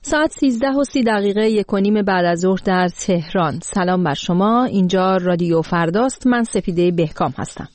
ساعت 13:30 1:15 بعد از ظهر در تهران. سلام بر شما، اینجا رادیو فرداست. من سپیده بهکام هستم.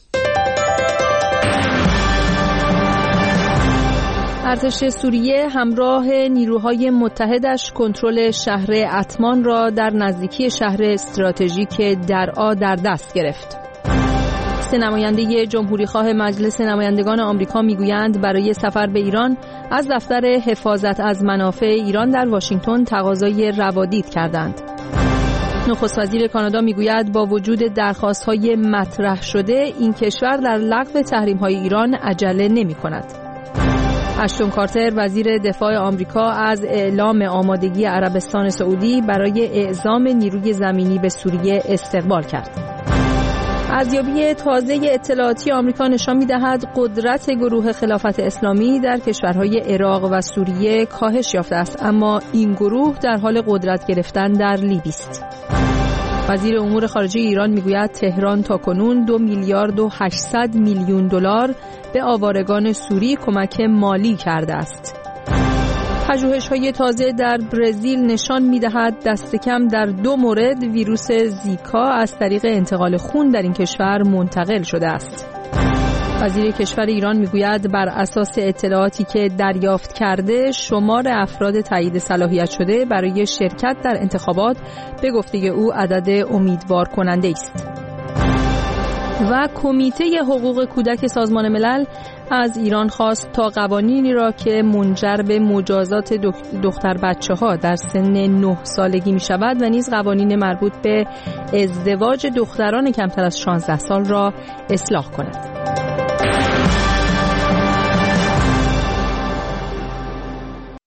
ارتش سوریه همراه نیروهای متحدش کنترل شهر اتمان را در نزدیکی شهر استراتژیک درعا در دست گرفت. سه نماینده جمهوریخواه مجلس نمایندگان آمریکا میگویند برای سفر به ایران از دفتر حفاظت از منافع ایران در واشنگتن تقاضای روادید کردند. نخست وزیر کانادا میگوید با وجود درخواست‌های مطرح شده این کشور در لغو تحریم‌های ایران عجله نمی‌کند. اشتون کارتر وزیر دفاع آمریکا از اعلام آمادگی عربستان سعودی برای اعزام نیروی زمینی به سوریه استقبال کرد. ارزیابی تازه اطلاعاتی آمریکا نشان می‌دهد قدرت گروه خلافت اسلامی در کشورهای عراق و سوریه کاهش یافته است، اما این گروه در حال قدرت گرفتن در لیبی است. وزیر امور خارجه ایران میگوید تهران تاکنون 2.8 میلیارد دلار به آوارگان سوری کمک مالی کرده است. پژوهش‌های تازه در برزیل نشان می‌دهد دست کم در 2 مورد ویروس زیکا از طریق انتقال خون در این کشور منتقل شده است. وزیر کشور ایران میگوید بر اساس اطلاعاتی که دریافت کرده شمار افراد تایید صلاحیت شده برای شرکت در انتخابات به گفته او عدد امیدوار کننده است. و کمیته حقوق کودک سازمان ملل از ایران خواست تا قوانینی را که منجر به مجازات دختر بچه‌ها در سن 9 سالگی می شود و نیز قوانین مربوط به ازدواج دختران کمتر از 16 سال را اصلاح کند.